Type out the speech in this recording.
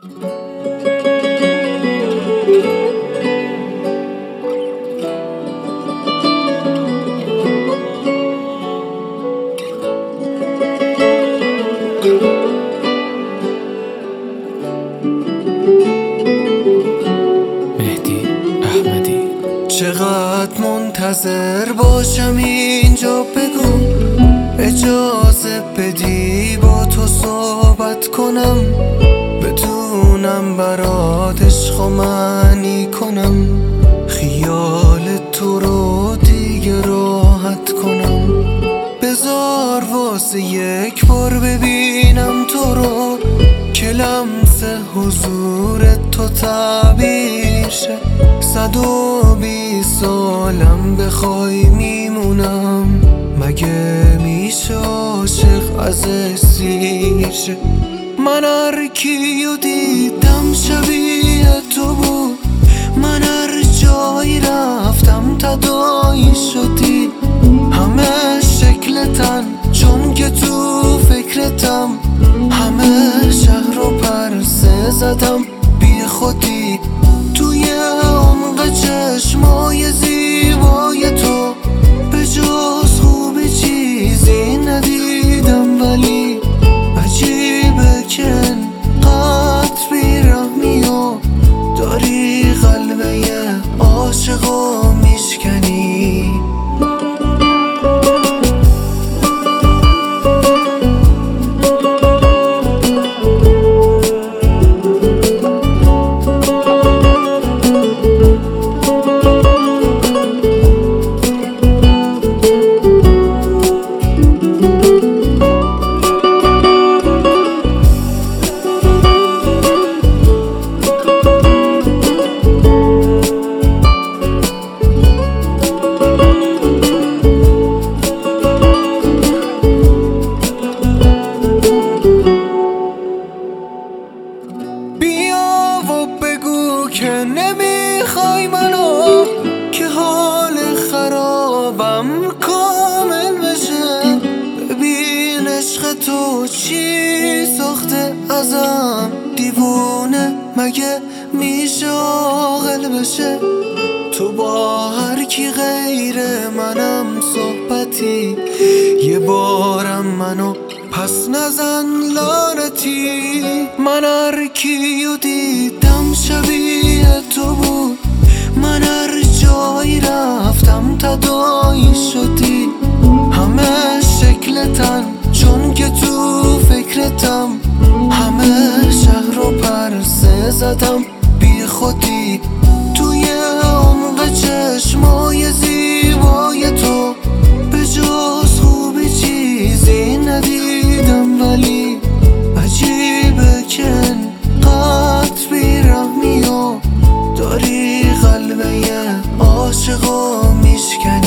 چقدر منتظر باشم اینجا؟ بگو اجازه بدی با تو صحبت کنم، بدونم برات عشق و معنی کنم، خیال تو رو دیگه راحت کنم. بذار واسه یک بار ببینم تو رو، که لمس حضور تو تعبیر شه. 120 سالم بخوای میمونم، مگه میشه عاشق ازش سیر شه؟ من هر کیو دیدم شبیه تو بود، من هر جایی رفتم تداعی شدی. همه شکلتن چون که تو فکرتم، همه شهر رو پرسه زدم بی خودی. توی عمق چشمای زیبای تو به جز خوبی چیزی ندیدم، ولی عجیبه که انقدر بیرحمی و داری قلبه عاشقو میشکنی. که نمیخوای منو، که حال خرابم کامل بشه. ببین عشق تو چی ساخته ازم، دیوونه مگه میشه عاقل بشه؟ تو با هر کی غیر منم صحبتی، یه بارم منو پس نزن لعنتی. من هر کیو دیدم شبیه تو بود، من هر جایی رفتم تداعی شدی. همه شکلتن چون که تو فکرتم، همه شهر رو پرسه زدم بی خودی. توی عمق چشمای زیبای تو به جز خوبی چیزی ندیدم، ولی عجیبه که انقدر بیرحمی و داری قلبه عاشقو میشکنی.